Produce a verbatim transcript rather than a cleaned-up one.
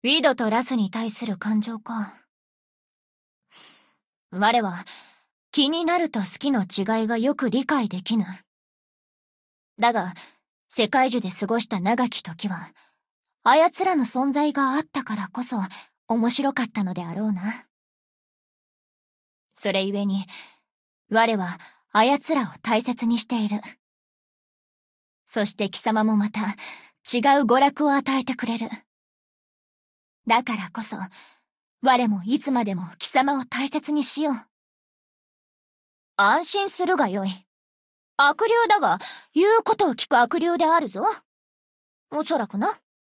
ウィドとラスに対する感情か。我は、気になると好きの違いがよく理解できぬ。だが、世界樹で過ごした長き時は、あやつらの存在があったからこそ、面白かったのであろうな。それゆえに、我は、あやつらを大切にしている。そして貴様もまた、違う娯楽を与えてくれる。だからこそ、我もいつまでも貴様を大切にしよう。安心するがよい。悪霊だが、言うことを聞く悪霊であるぞ。おそらくな。